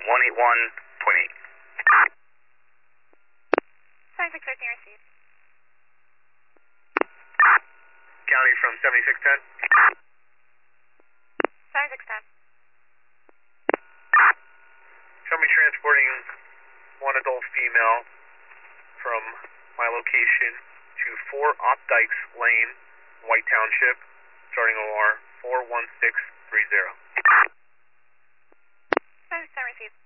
181.8. Sign 613 received. County from 7610. Sign 610. Show me transporting one adult female from my location to 4 Opdykes Lane, White Township, starting OR 41630. Sign 610 received.